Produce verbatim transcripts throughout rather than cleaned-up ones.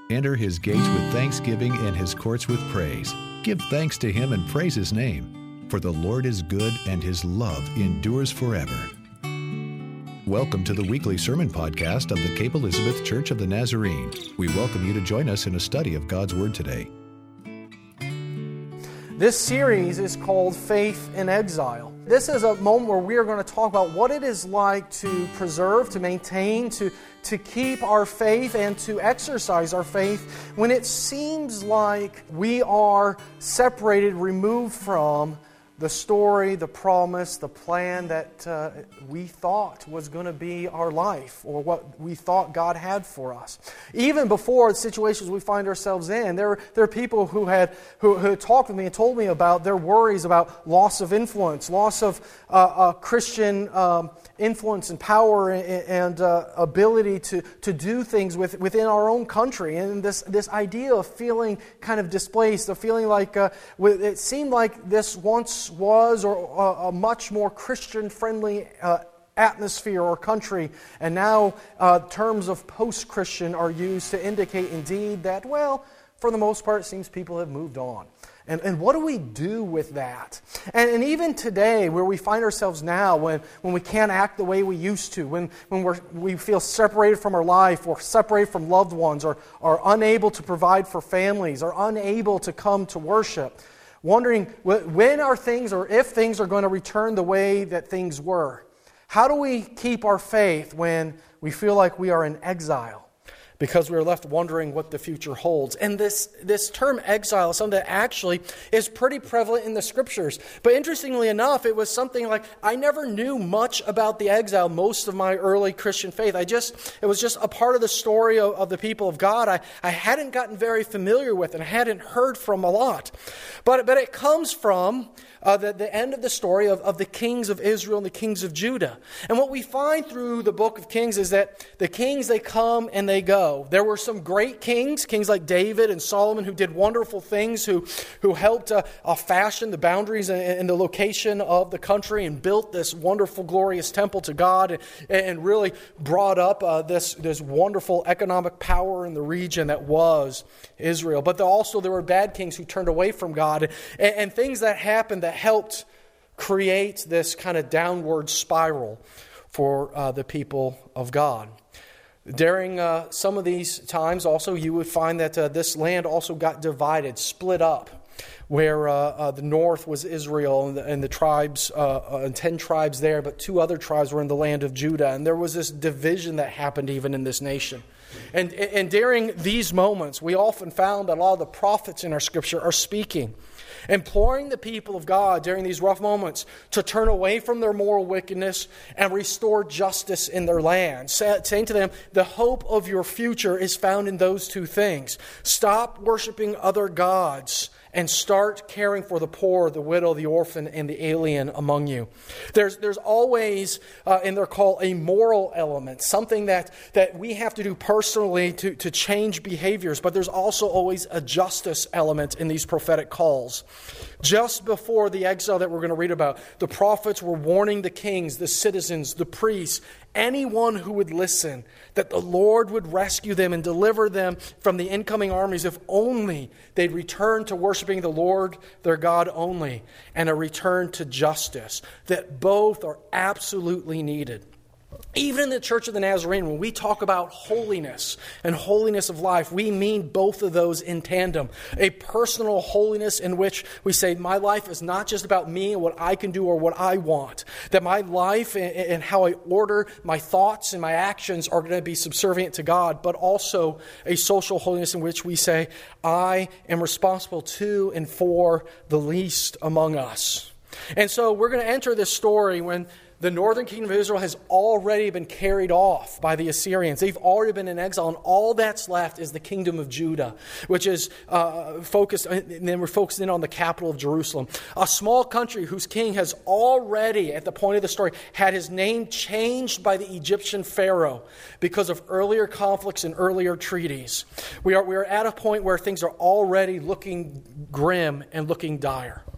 Enter his gates with thanksgiving and his courts with praise. Give thanks to him and praise his name, for the Lord is good and his love endures forever. Welcome to the weekly sermon podcast of the Cape Elizabeth Church of the Nazarene. We welcome you to join us in a study of God's Word today. This series is called Faith in Exile. This is a moment where we are going to talk about what it is like to preserve, to maintain, to, to keep our faith and to exercise our faith when it seems like we are separated, removed from the story, the promise, the plan that uh, we thought was going to be our life, or what we thought God had for us. Even before the situations we find ourselves in, there, there are people who had who, who had talked with me and told me about their worries about loss of influence, loss of uh, uh, Christian um, influence and power and, and uh, ability to, to do things with, within our own country. And this, this idea of feeling kind of displaced, of feeling like uh, it seemed like this once was or a, a much more Christian-friendly uh, atmosphere or country, and now uh, terms of post-Christian are used to indicate indeed that, well, for the most part, it seems people have moved on. And, and what do we do with that? And, and even today, where we find ourselves now, when, when we can't act the way we used to, when, when we're, we feel separated from our life, or separated from loved ones, or are unable to provide for families, or unable to come to worship, wondering when are things, or if things are going to return the way that things were. How do we keep our faith when we feel like we are in exile? Because we are left wondering what the future holds. And this, this term exile is something that actually is pretty prevalent in the Scriptures. But interestingly enough, it was something like I never knew much about the exile most of my early Christian faith. I just it was just a part of the story of, of the people of God. I, I hadn't gotten very familiar with and I hadn't heard from a lot. But, but it comes from Uh, the, the end of the story of, of the kings of Israel and the kings of Judah. And what we find through the book of Kings is that the kings, they come and they go. There were some great kings, kings like David and Solomon, who did wonderful things, who, who helped uh, uh, fashion the boundaries and, and the location of the country and built this wonderful, glorious temple to God, and, and really brought up uh, this, this wonderful economic power in the region that was Israel. But there also there were bad kings who turned away from God, and, and things that happened that helped create this kind of downward spiral for uh, the people of God. During uh, some of these times also, you would find that uh, this land also got divided, split up, where uh, uh, the north was Israel and the, and the tribes, uh, uh, and ten tribes there, but two other tribes were in the land of Judah. And there was this division that happened even in this nation. And, and during these moments, we often found that a lot of the prophets in our Scripture are speaking, imploring the people of God during these rough moments to turn away from their moral wickedness and restore justice in their land, saying to them, the hope of your future is found in those two things. Stop worshiping other gods and start caring for the poor, the widow, the orphan, and the alien among you. There's there's always, uh, in their call, a moral element, something that, that we have to do personally to, to change behaviors, but there's also always a justice element in these prophetic calls. Just before the exile that we're going to read about, the prophets were warning the kings, the citizens, the priests, anyone who would listen, that the Lord would rescue them and deliver them from the incoming armies if only they'd return to worshiping the Lord, their God only, and a return to justice, that both are absolutely needed. Even in the Church of the Nazarene, when we talk about holiness and holiness of life, we mean both of those in tandem. A personal holiness in which we say, my life is not just about me and what I can do or what I want. That my life and how I order my thoughts and my actions are going to be subservient to God, but also a social holiness in which we say, I am responsible to and for the least among us. And so we're going to enter this story when the northern kingdom of Israel has already been carried off by the Assyrians. They've already been in exile, and all that's left is the kingdom of Judah, which is uh, focused, and then we're focused in on the capital of Jerusalem. A small country whose king has already, at the point of the story, had his name changed by the Egyptian Pharaoh because of earlier conflicts and earlier treaties. We are, we are at a point where things are already looking grim and looking dire.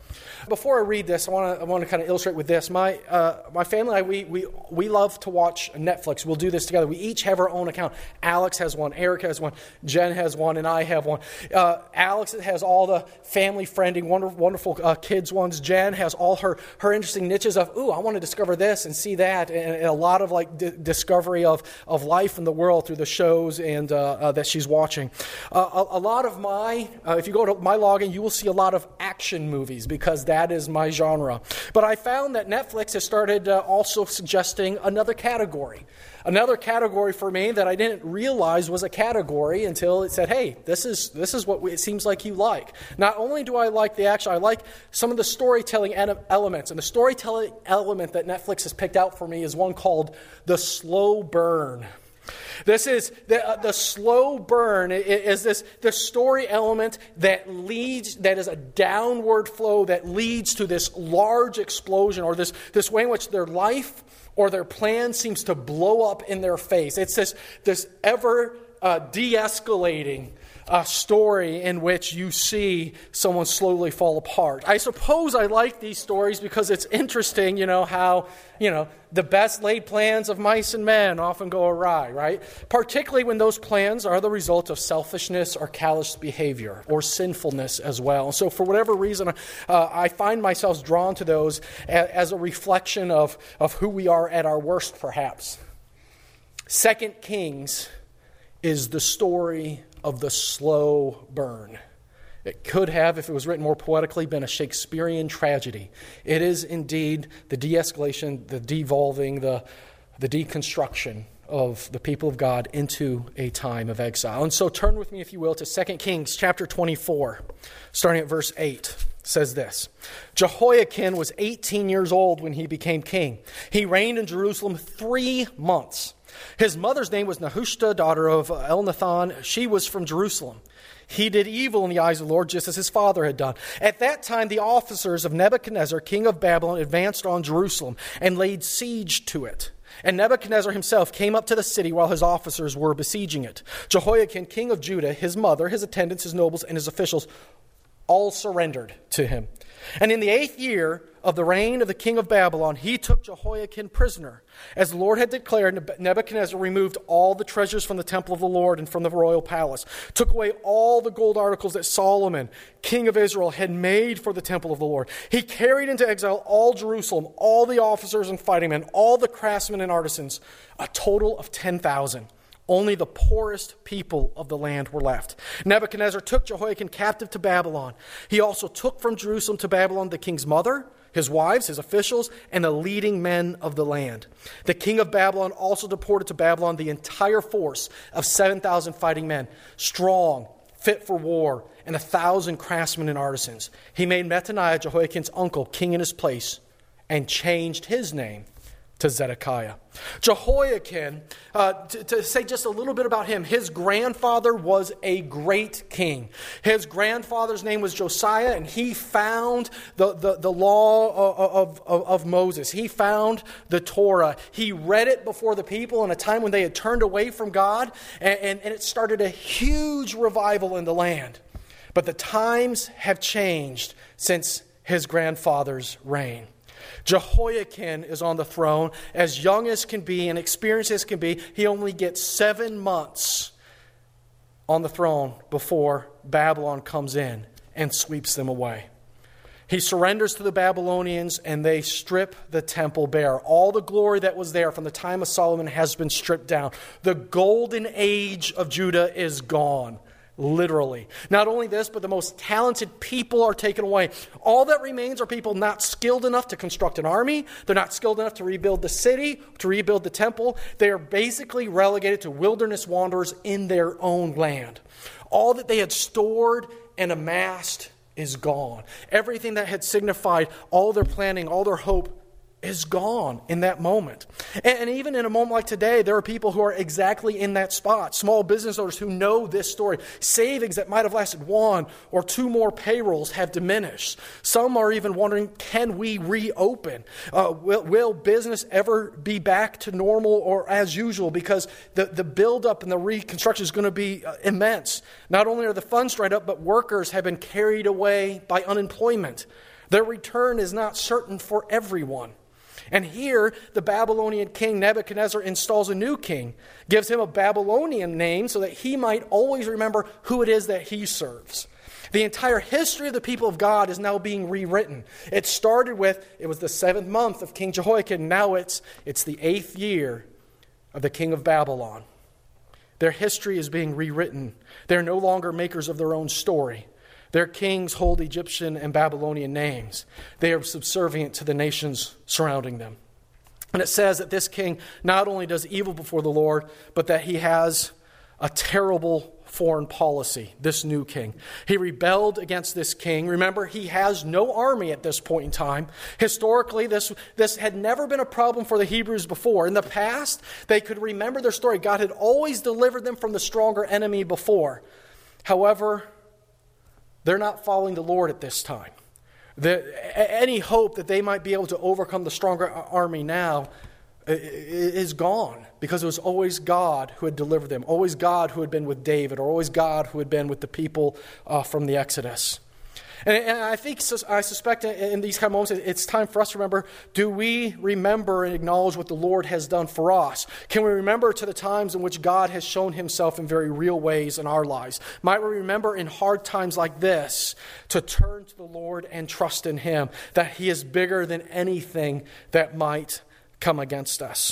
before I read this, I want to I want to kind of illustrate with this. My uh, my family and I, we, we, we love to watch Netflix. We'll do this together. We each have our own account. Alex has one, Eric has one, Jen has one, and I have one. Uh, Alex has all the family-friendly, wonderful, wonderful uh, kids ones. Jen has all her, her interesting niches of, ooh, I want to discover this and see that, and, and a lot of like d- discovery of, of life in the world through the shows and uh, uh, that she's watching. Uh, a, a lot of my, uh, if you go to my login, you will see a lot of action movies because that is my genre. But I found that Netflix has started uh, also suggesting another category. Another category for me that I didn't realize was a category until it said, hey, this is this is what we, it seems like you like. Not only do I like the action, I like some of the storytelling elements. And the storytelling element that Netflix has picked out for me is one called The Slow Burn. This is the, uh, the slow burn is this the story element that leads that is a downward flow that leads to this large explosion, or this this way in which their life or their plan seems to blow up in their face. It's this this ever uh, de-escalating uh, story in which you see someone slowly fall apart. I suppose I like these stories because it's interesting, you know, how, you know, the best laid plans of mice and men often go awry, right? Particularly when those plans are the result of selfishness or callous behavior or sinfulness as well. So for whatever reason, uh, I find myself drawn to those a, as a reflection of, of who we are at our worst, perhaps. Second Kings is the story of the slow burn. It could have, if it was written more poetically, been a Shakespearean tragedy. It is indeed the de-escalation, the devolving, the, the deconstruction of the people of God into a time of exile. And so turn with me, if you will, to Second Kings chapter twenty-four, starting at verse eight. It says this: Jehoiakim was eighteen years old when he became king. He reigned in Jerusalem three months. His mother's name was Nehushta, daughter of Elnathan. She was from Jerusalem. He did evil in the eyes of the Lord, just as his father had done. At that time, the officers of Nebuchadnezzar, king of Babylon, advanced on Jerusalem and laid siege to it. And Nebuchadnezzar himself came up to the city while his officers were besieging it. Jehoiakim, king of Judah, his mother, his attendants, his nobles, and his officials all surrendered to him. And in the eighth year of the reign of the king of Babylon, he took Jehoiakim prisoner. As the Lord had declared, Nebuchadnezzar removed all the treasures from the temple of the Lord and from the royal palace, took away all the gold articles that Solomon, king of Israel, had made for the temple of the Lord. He carried into exile all Jerusalem, all the officers and fighting men, all the craftsmen and artisans, a total of ten thousand. Only the poorest people of the land were left. Nebuchadnezzar took Jehoiakim captive to Babylon. He also took from Jerusalem to Babylon the king's mother, his wives, his officials, and the leading men of the land. The king of Babylon also deported to Babylon the entire force of seven thousand fighting men, strong, fit for war, and a thousand craftsmen and artisans. He made Mattaniah, Jehoiakim's uncle, king in his place, and changed his name to Zedekiah. Jehoiakim, uh, to, to say just a little bit about him, his grandfather was a great king. His grandfather's name was Josiah, and he found the, the, the law of, of, of Moses. He found the Torah. He read it before the people in a time when they had turned away from God, and, and, and it started a huge revival in the land. But the times have changed since his grandfather's reign. Jehoiakim is on the throne, as young as can be and experienced as can be. He only gets seven months on the throne before Babylon comes in and sweeps them away. He surrenders to the Babylonians, and they strip the temple bare. All the glory that was there from the time of Solomon has been stripped down. The golden age of Judah is gone. Literally. Not only this, but the most talented people are taken away. All that remains are people not skilled enough to construct an army. They're not skilled enough to rebuild the city, to rebuild the temple. They are basically relegated to wilderness wanderers in their own land. All that they had stored and amassed is gone. Everything that had signified all their planning, all their hope, is gone in that moment. And even in a moment like today, there are people who are exactly in that spot. Small business owners who know this story. Savings that might have lasted one or two more payrolls have diminished. Some are even wondering, can we reopen? Uh, will, will business ever be back to normal or as usual? Because the, the buildup and the reconstruction is going to be uh, immense. Not only are the funds dried up, but workers have been carried away by unemployment. Their return is not certain for everyone. And here, the Babylonian king Nebuchadnezzar installs a new king, gives him a Babylonian name so that he might always remember who it is that he serves. The entire history of the people of God is now being rewritten. It started with, it was the seventh month of King Jehoiakim. Now it's, it's the eighth year of the king of Babylon. Their history is being rewritten. They're no longer makers of their own story. Their kings hold Egyptian and Babylonian names. They are subservient to the nations surrounding them. And it says that this king not only does evil before the Lord, but that he has a terrible foreign policy, this new king. He rebelled against this king. Remember, he has no army at this point in time. Historically, this, this had never been a problem for the Hebrews before. In the past, they could remember their story. God had always delivered them from the stronger enemy before. However, they're not following the Lord at this time. The, any hope that they might be able to overcome the stronger army now is gone, because it was always God who had delivered them, always God who had been with David, or always God who had been with the people uh, from the Exodus. And, and I think, I suspect in these kind of moments, it's time for us to remember, do we remember and acknowledge what the Lord has done for us? Can we remember to the times in which God has shown himself in very real ways in our lives? Might we remember in hard times like this to turn to the Lord and trust in him, that he is bigger than anything that might come against us.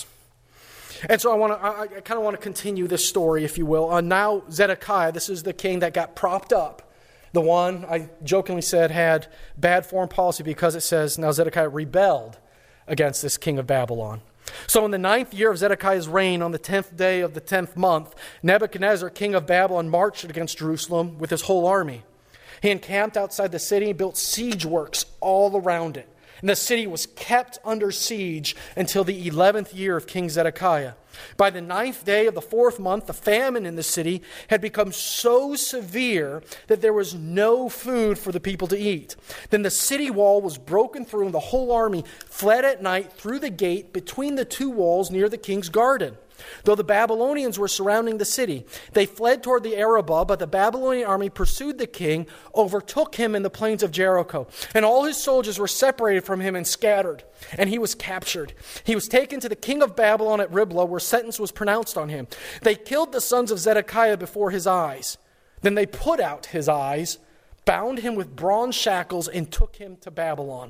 And so I want to, I, I kind of want to continue this story, if you will. Uh, now Zedekiah, this is the king that got propped up. The one I jokingly said had bad foreign policy, because it says now Zedekiah rebelled against this king of Babylon. So in the ninth year of Zedekiah's reign, on the tenth day of the tenth month, Nebuchadnezzar, king of Babylon, marched against Jerusalem with his whole army. He encamped outside the city and built siege works all around it. And the city was kept under siege until the eleventh year of King Zedekiah. By the ninth day of the fourth month, the famine in the city had become so severe that there was no food for the people to eat. Then the city wall was broken through, and the whole army fled at night through the gate between the two walls near the king's garden. Though the Babylonians were surrounding the city, they fled toward the Arabah, but the Babylonian army pursued the king, overtook him in the plains of Jericho. And all his soldiers were separated from him and scattered, and he was captured. He was taken to the king of Babylon at Riblah, where sentence was pronounced on him. They killed the sons of Zedekiah before his eyes. Then they put out his eyes, bound him with bronze shackles, and took him to Babylon.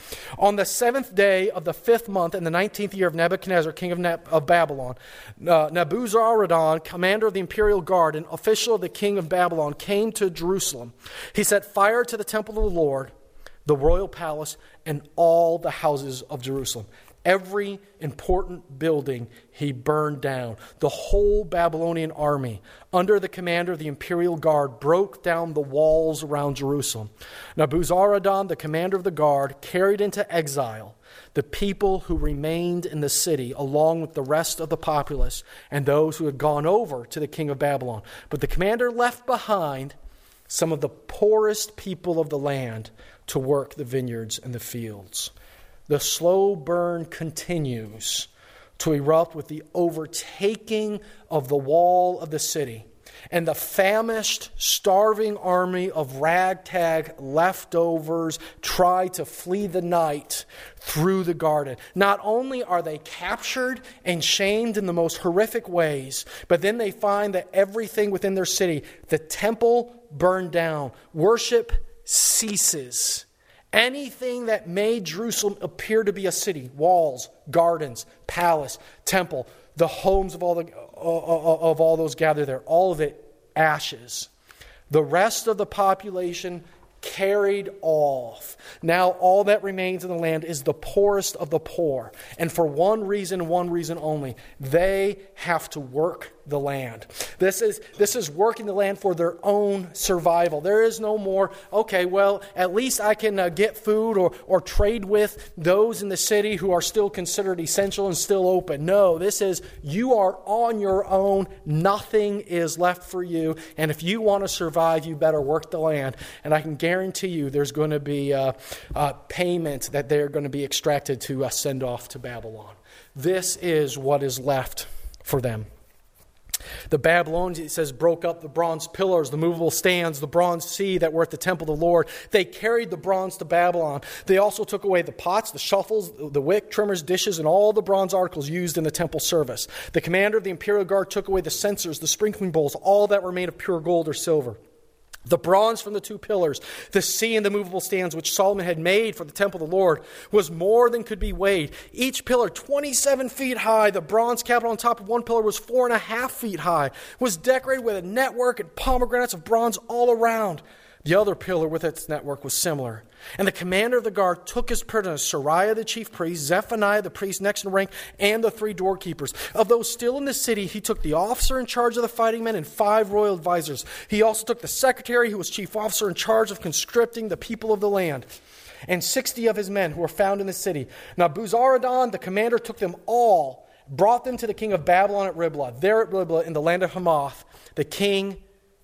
On the seventh day of the fifth month in the nineteenth year of Nebuchadnezzar, king of, Neb- of Babylon, uh, Nebuzaradan, commander of the imperial guard and official of the king of Babylon, came to Jerusalem. He set fire to the temple of the Lord, the royal palace, and all the houses of Jerusalem. Every important building he burned down. The whole Babylonian army, under the commander of the imperial guard, broke down the walls around Jerusalem. Nebuzaradan, the commander of the guard, carried into exile the people who remained in the city, along with the rest of the populace and those who had gone over to the king of Babylon. But the commander left behind some of the poorest people of the land to work the vineyards and the fields. The slow burn continues to erupt with the overtaking of the wall of the city and the famished, starving army of ragtag leftovers try to flee the night through the garden. Not only are they captured and shamed in the most horrific ways, but then they find that everything within their city, the temple burned down, worship ceases. Anything that made Jerusalem appear to be a city, walls, gardens, palace, temple, the homes of all the of all those gathered there, all of it ashes. The rest of the population carried off. Now all that remains in the land is the poorest of the poor. And for one reason, one reason only, they have to work the land. This is this is working the land for their own survival. There is no more, okay, well, at least I can uh, get food or, or trade with those in the city who are still considered essential and still open. No, this is you are on your own. Nothing is left for you. And if you want to survive, you better work the land. And I can guarantee you there's going to be uh, uh, payment that they're going to be extracted to uh, send off to Babylon. This is what is left for them. The Babylonians, it says, broke up the bronze pillars, the movable stands, the bronze sea that were at the temple of the Lord. They carried the bronze to Babylon. They also took away the pots, the shuffles, the wick, trimmers, dishes, and all the bronze articles used in the temple service. The commander of the imperial guard took away the censers, the sprinkling bowls, all that were made of pure gold or silver. The bronze from the two pillars, the sea and the movable stands which Solomon had made for the temple of the Lord was more than could be weighed. Each pillar twenty-seven feet high. The bronze capital on top of one pillar was four and a half feet high. Was decorated with a network and pomegranates of bronze all around. The other pillar with its network was similar. And the commander of the guard took his prisoners, Sariah the chief priest, Zephaniah the priest next in rank, and the three doorkeepers. Of those still in the city, he took the officer in charge of the fighting men and five royal advisors. He also took the secretary, who was chief officer in charge of conscripting the people of the land, and sixty of his men who were found in the city. Now Buzaradan, the commander, took them all, brought them to the king of Babylon at Riblah. There at Riblah in the land of Hamath, the king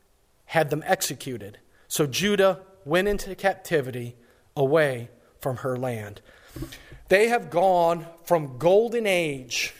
had them executed. So Judah went into captivity away from her land. They have gone from golden age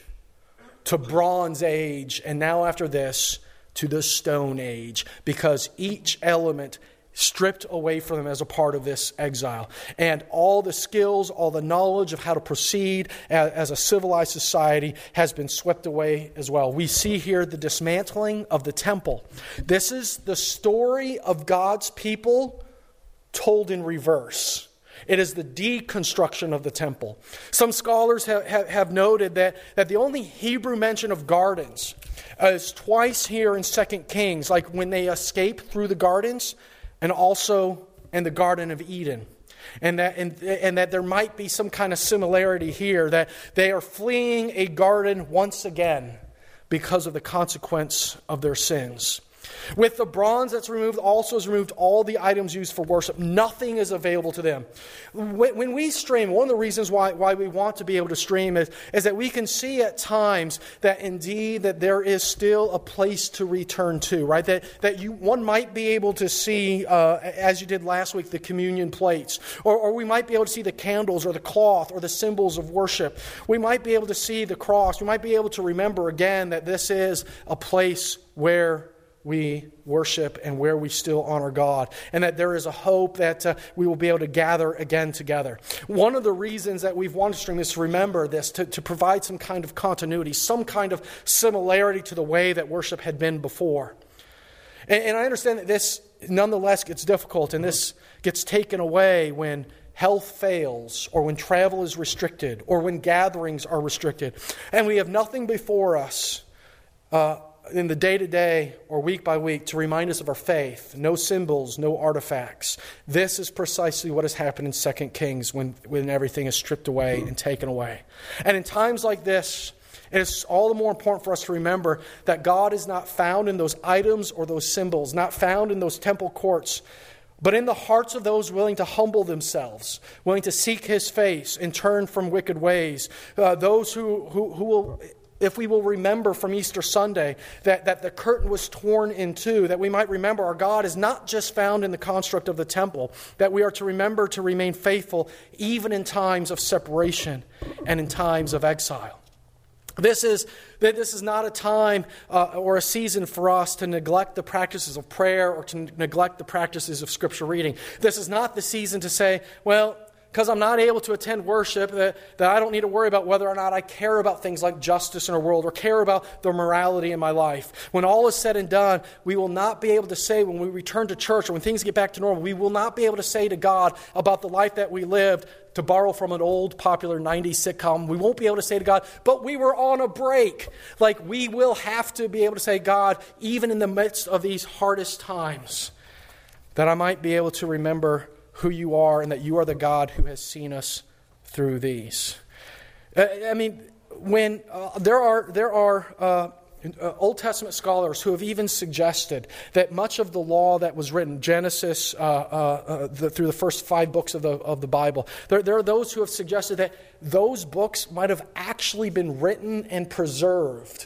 to bronze age, and now after this to the stone age, because each element stripped away from them as a part of this exile. And all the skills, all the knowledge of how to proceed as, as a civilized society has been swept away as well. We see here the dismantling of the temple. This is the story of God's people told in reverse. It is the deconstruction of the temple. Some scholars have, have, have noted that, that the only Hebrew mention of gardens is twice here in Second Kings, like when they escape through the gardens, and also in the Garden of Eden. And that, and, and that there might be some kind of similarity here, that they are fleeing a garden once again because of the consequence of their sins. With the bronze that's removed, also is removed all the items used for worship. Nothing is available to them. When we stream, one of the reasons why, why we want to be able to stream is, is that we can see at times that indeed that there is still a place to return to, right? That that you one might be able to see, uh, as you did last week, the communion plates. Or, or we might be able to see the candles or the cloth or the symbols of worship. We might be able to see the cross. We might be able to remember again that this is a place where we worship and where we still honor God, and that there is a hope that uh, we will be able to gather again together. One of the reasons that we've wanted to stream is to remember this, to, to provide some kind of continuity, some kind of similarity to the way that worship had been before. And, and I understand that this nonetheless gets difficult, and this gets taken away when health fails, or when travel is restricted, or when gatherings are restricted. And we have nothing before us uh, in the day-to-day or week by week to remind us of our faith. No symbols, no artifacts. This is precisely what has happened in Second Kings when, when everything is stripped away and taken away. And in times like this, it is all the more important for us to remember that God is not found in those items or those symbols, not found in those temple courts, but in the hearts of those willing to humble themselves, willing to seek His face and turn from wicked ways. Uh, those who, who, who will... If we will remember from Easter Sunday that, that the curtain was torn in two, that we might remember our God is not just found in the construct of the temple, that we are to remember to remain faithful even in times of separation and in times of exile. This is that this is not a time uh, or a season for us to neglect the practices of prayer or to neglect the practices of Scripture reading. This is not the season to say, well, because I'm not able to attend worship, that, that I don't need to worry about whether or not I care about things like justice in our world or care about the morality in my life. When all is said and done, we will not be able to say when we return to church or when things get back to normal, we will not be able to say to God about the life that we lived, to borrow from an old popular nineties sitcom. We won't be able to say to God, but we were on a break. Like we will have to be able to say, God, even in the midst of these hardest times, that I might be able to remember who you are and that you are the God who has seen us through these. Uh, I mean, when uh, there are there are uh, uh, Old Testament scholars who have even suggested that much of the law that was written, Genesis uh, uh, uh, the, through the first five books of the of the Bible, there, there are those who have suggested that those books might have actually been written and preserved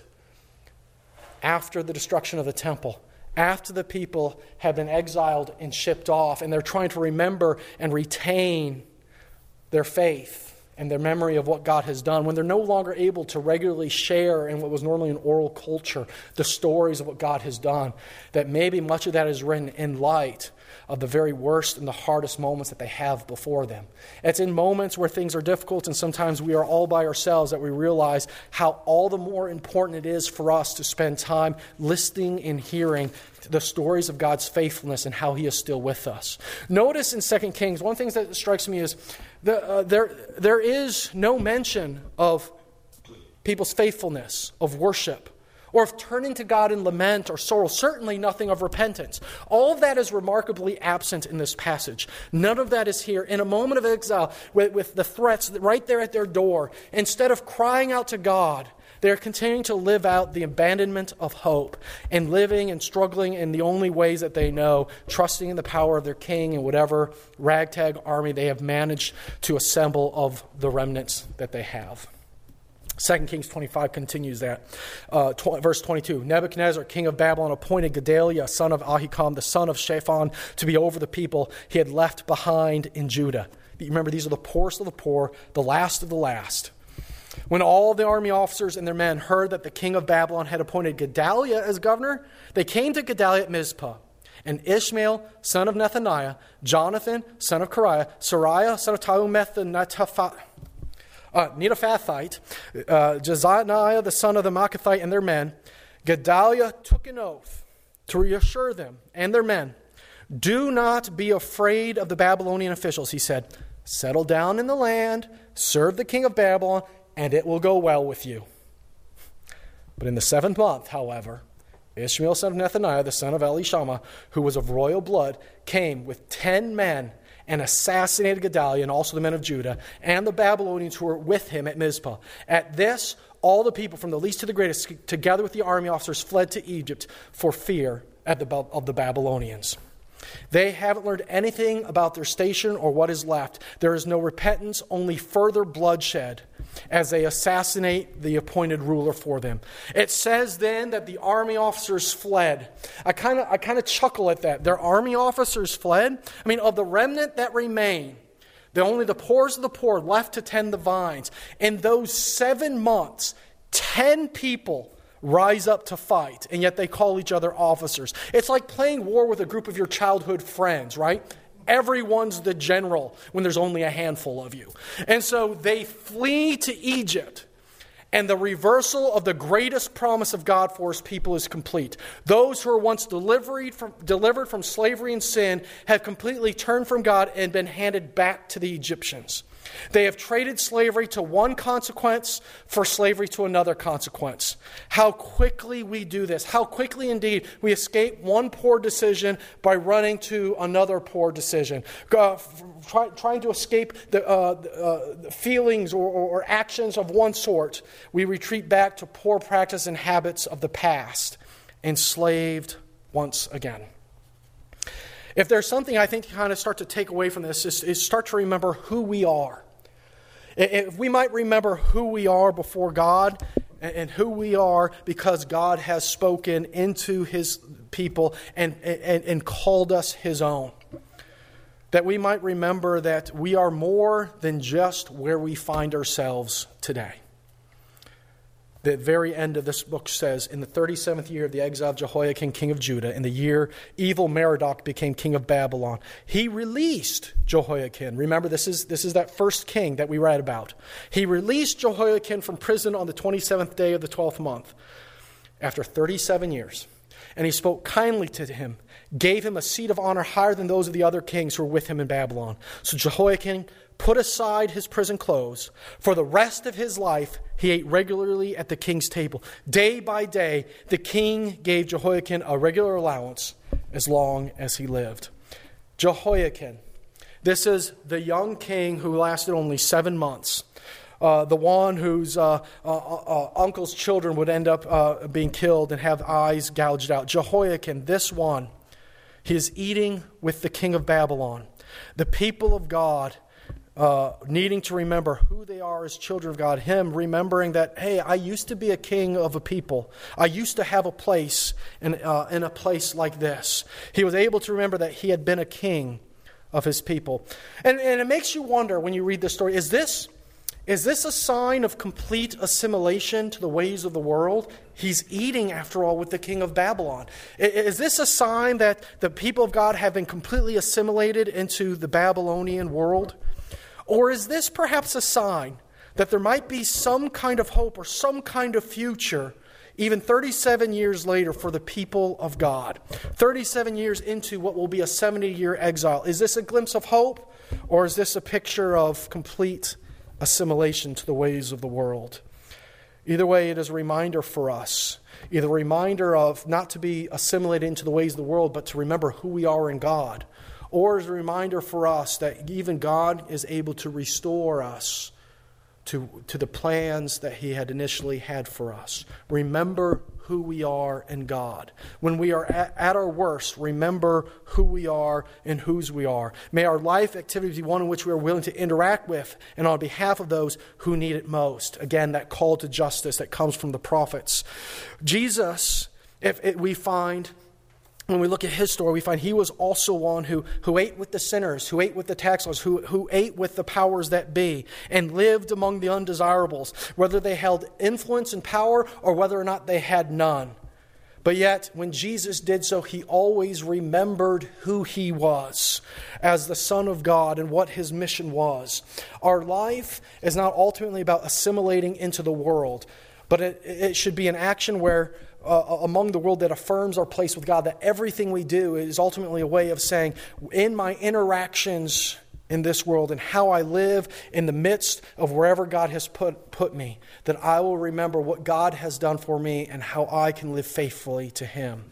after the destruction of the temple, after the people have been exiled and shipped off, and they're trying to remember and retain their faith and their memory of what God has done, when they're no longer able to regularly share in what was normally an oral culture, the stories of what God has done, that maybe much of that is written in light of the very worst and the hardest moments that they have before them. It's in moments where things are difficult and sometimes we are all by ourselves that we realize how all the more important it is for us to spend time listening and hearing the stories of God's faithfulness and how He is still with us. Notice in Second Kings, one thing that strikes me is the, uh, there there is no mention of people's faithfulness, of worship, or of turning to God in lament or sorrow, certainly nothing of repentance. All of that is remarkably absent in this passage. None of that is here. In a moment of exile, with, with the threats right there at their door, instead of crying out to God, they're continuing to live out the abandonment of hope and living and struggling in the only ways that they know, trusting in the power of their king and whatever ragtag army they have managed to assemble of the remnants that they have. Second Kings twenty-five continues that. Uh, tw- verse twenty-two, Nebuchadnezzar, king of Babylon, appointed Gedaliah, son of Ahikam, the son of Shaphan, to be over the people he had left behind in Judah. Remember, these are the poorest of the poor, the last of the last. When all the army officers and their men heard that the king of Babylon had appointed Gedaliah as governor, they came to Gedaliah at Mizpah. And Ishmael, son of Nethaniah, Jonathan, son of Kariah, Sariah, son of Talumeth, the Netophathite, Uh, Netophathite, uh, Jezaniah, the son of the Maacathite, and their men, Gedaliah took an oath to reassure them and their men. Do not be afraid of the Babylonian officials, he said. Settle down in the land, serve the king of Babylon, and it will go well with you. But in the seventh month, however, Ishmael, son of Nethaniah, the son of Elishama, who was of royal blood, came with ten men and assassinated Gedaliah and also the men of Judah and the Babylonians who were with him at Mizpah. At this, all the people from the least to the greatest, together with the army officers, fled to Egypt for fear at the, of the Babylonians. They haven't learned anything about their station or what is left. There is no repentance, only further bloodshed as they assassinate the appointed ruler for them. It says then that the army officers fled. I kind of I kind of chuckle at that. Their army officers fled. I mean, of the remnant that remain, the only the poorest of the poor left to tend the vines. In those seven months, ten people rise up to fight, and yet they call each other officers. It's like playing war with a group of your childhood friends, right? Everyone's the general when there's only a handful of you. And so they flee to Egypt, and the reversal of the greatest promise of God for His people is complete. Those who were once delivered from, delivered from slavery and sin have completely turned from God and been handed back to the Egyptians. They have traded slavery to one consequence for slavery to another consequence. How quickly we do this. How quickly indeed we escape one poor decision by running to another poor decision. Uh, try, trying to escape the, uh, uh, the feelings or, or, or actions of one sort, we retreat back to poor practice and habits of the past, enslaved once again. If there's something I think you kind of start to take away from this is, is start to remember who we are. If we might remember who we are before God and who we are because God has spoken into His people and, and, and called us His own. That we might remember that we are more than just where we find ourselves today. The very end of this book says, in the thirty-seventh year of the exile of Jehoiakim, king of Judah, in the year evil Merodach became king of Babylon, he released Jehoiakim. Remember, this is, this is that first king that we read about. He released Jehoiakim from prison on the twenty-seventh day of the twelfth month, after thirty-seven years. And he spoke kindly to him, gave him a seat of honor higher than those of the other kings who were with him in Babylon. So Jehoiakim put aside his prison clothes. For the rest of his life, he ate regularly at the king's table. Day by day, the king gave Jehoiakim a regular allowance as long as he lived. Jehoiakim, this is the young king who lasted only seven months. Uh, the one whose uh, uh, uh, uncle's children would end up uh, being killed and have eyes gouged out. Jehoiakim, this one, he is eating with the king of Babylon. The people of God Uh, needing to remember who they are as children of God. Him remembering that, hey, I used to be a king of a people. I used to have a place in, uh, in a place like this. He was able to remember that he had been a king of his people. And, and it makes you wonder when you read this story, is this, Is this a sign of complete assimilation to the ways of the world? He's eating, after all, with the king of Babylon. Is this a sign that the people of God have been completely assimilated into the Babylonian world? Or is this perhaps a sign that there might be some kind of hope or some kind of future, even thirty-seven years later, for the people of God? thirty-seven years into what will be a seventy-year exile. Is this a glimpse of hope, or is this a picture of complete assimilation to the ways of the world? Either way, it is a reminder for us. Either a reminder of not to be assimilated into the ways of the world, but to remember who we are in God. Or is a reminder for us that even God is able to restore us to, to the plans that He had initially had for us. Remember who we are in God. When we are at, at our worst, remember who we are and whose we are. May our life activity be one in which we are willing to interact with and on behalf of those who need it most. Again, that call to justice that comes from the prophets. Jesus, if it, we find... When we look at his story, we find he was also one who, who ate with the sinners, who ate with the tax collectors, who, who ate with the powers that be, and lived among the undesirables, whether they held influence and power or whether or not they had none. But yet, when Jesus did so, he always remembered who he was as the Son of God and what his mission was. Our life is not ultimately about assimilating into the world, but it, it should be an action where Uh, among the world that affirms our place with God, that everything we do is ultimately a way of saying, in my interactions in this world and how I live in the midst of wherever God has put, put me, that I will remember what God has done for me and how I can live faithfully to Him.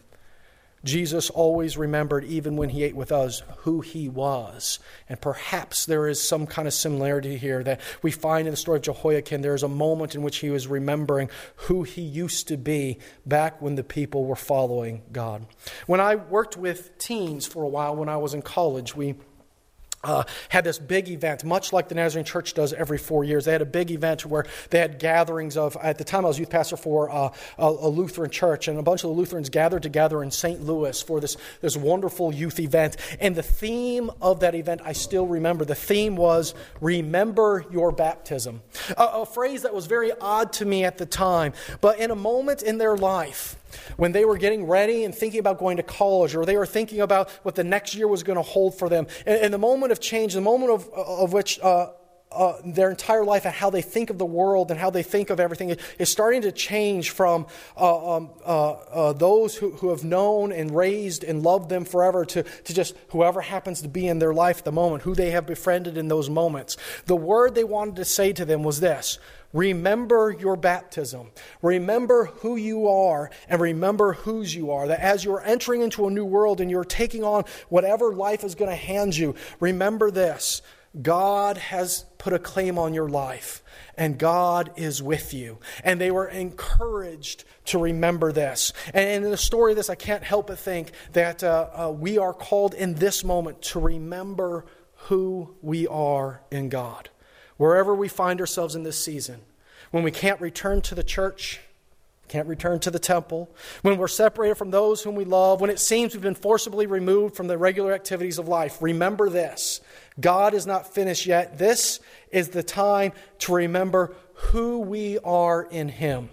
Jesus always remembered, even when he ate with us, who he was. And perhaps there is some kind of similarity here that we find in the story of Jehoiakim. There is a moment in which he was remembering who he used to be back when the people were following God. When I worked with teens for a while when I was in college, we Uh, had this big event, much like the Nazarene Church does every four years. They had a big event where they had gatherings of, at the time I was youth pastor for uh, a, a Lutheran church, and a bunch of the Lutherans gathered together in Saint Louis for this, this wonderful youth event. And the theme of that event, I still remember. The theme was, remember your baptism. A, a phrase that was very odd to me at the time, but in a moment in their life, when they were getting ready and thinking about going to college, or they were thinking about what the next year was going to hold for them, and, and the moment of change, the moment of, of which uh, uh, their entire life and how they think of the world and how they think of everything is starting to change from uh, um, uh, uh, those who, who have known and raised and loved them forever to, to just whoever happens to be in their life at the moment, who they have befriended in those moments. The word they wanted to say to them was this: remember your baptism. Remember who you are and remember whose you are. That as you're entering into a new world and you're taking on whatever life is going to hand you, remember this: God has put a claim on your life and God is with you. And they were encouraged to remember this. And in the story of this, I can't help but think that uh, uh, we are called in this moment to remember who we are in God. Wherever we find ourselves in this season, when we can't return to the church, can't return to the temple, when we're separated from those whom we love, when it seems we've been forcibly removed from the regular activities of life, remember this: God is not finished yet. This is the time to remember who we are in Him.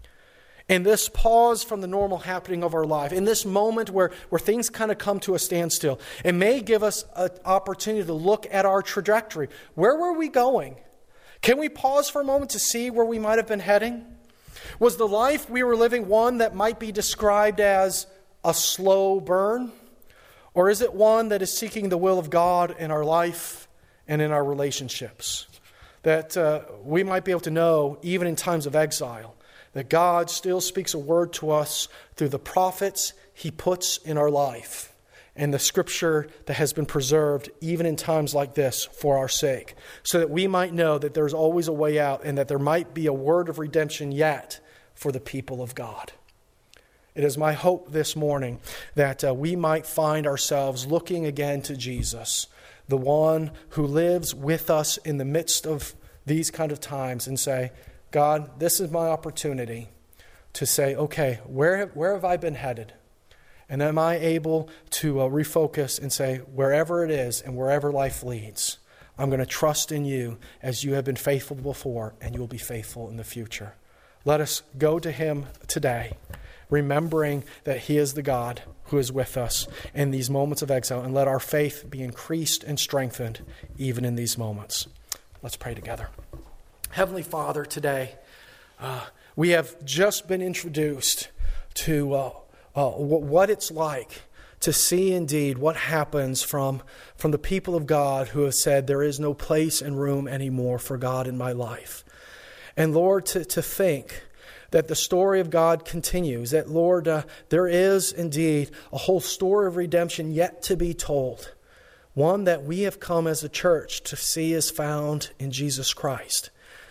In this pause from the normal happening of our life, in this moment where, where things kind of come to a standstill, it may give us an opportunity to look at our trajectory. Where were we going? Can we pause for a moment to see where we might have been heading? Was the life we were living one that might be described as a slow burn? Or is it one that is seeking the will of God in our life and in our relationships? That uh, we might be able to know, even in times of exile, that God still speaks a word to us through the prophets He puts in our life and the Scripture that has been preserved even in times like this for our sake, so that we might know that there's always a way out and that there might be a word of redemption yet for the people of God. It is my hope this morning that uh, we might find ourselves looking again to Jesus, the one who lives with us in the midst of these kind of times, and say, God, this is my opportunity to say, okay, where have, where have I been headed? And am I able to uh, refocus and say, wherever it is and wherever life leads, I'm going to trust in you as you have been faithful before, and you will be faithful in the future. Let us go to him today, remembering that he is the God who is with us in these moments of exile, and let our faith be increased and strengthened even in these moments. Let's pray together. Heavenly Father, today uh, we have just been introduced to uh, uh, what it's like to see indeed what happens from, from the people of God who have said there is no place and room anymore for God in my life. And Lord, to, to think that the story of God continues, that Lord, uh, there is indeed a whole story of redemption yet to be told, one that we have come as a church to see is found in Jesus Christ.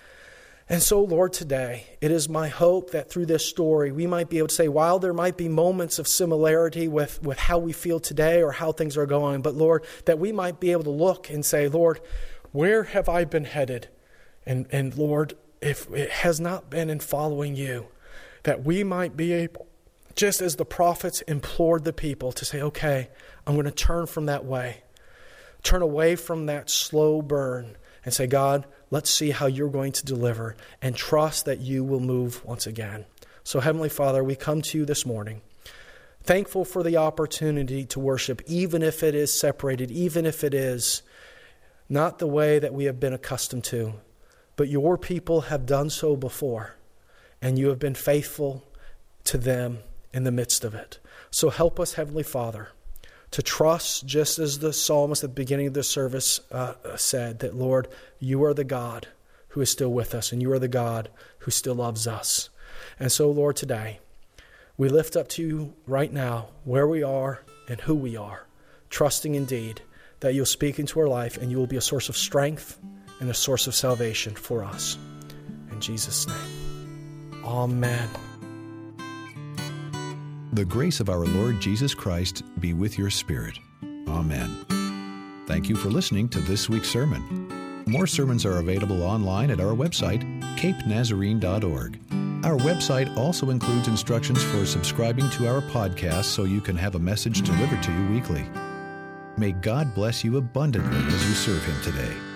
And so, Lord, today, it is my hope that through this story, we might be able to say, while there might be moments of similarity with, with how we feel today or how things are going, but Lord, that we might be able to look and say, Lord, where have I been headed? And, and Lord, if it has not been in following you, that we might be able, just as the prophets implored the people to say, okay, I'm going to turn from that way, turn away from that slow burn and say, God, let's see how you're going to deliver, and trust that you will move once again. So Heavenly Father, we come to you this morning, thankful for the opportunity to worship, even if it is separated, even if it is not the way that we have been accustomed to. But your people have done so before, and you have been faithful to them in the midst of it. So help us, Heavenly Father, to trust, just as the psalmist at the beginning of the service uh, said, that, Lord, you are the God who is still with us, and you are the God who still loves us. And so, Lord, today, we lift up to you right now where we are and who we are, trusting indeed that you'll speak into our life, and you will be a source of strength and a source of salvation for us. In Jesus' name, amen. The grace of our Lord Jesus Christ be with your spirit. Amen. Thank you for listening to this week's sermon. More sermons are available online at our website, cape nazarene dot org. Our website also includes instructions for subscribing to our podcast so you can have a message delivered to you weekly. May God bless you abundantly as you serve Him today.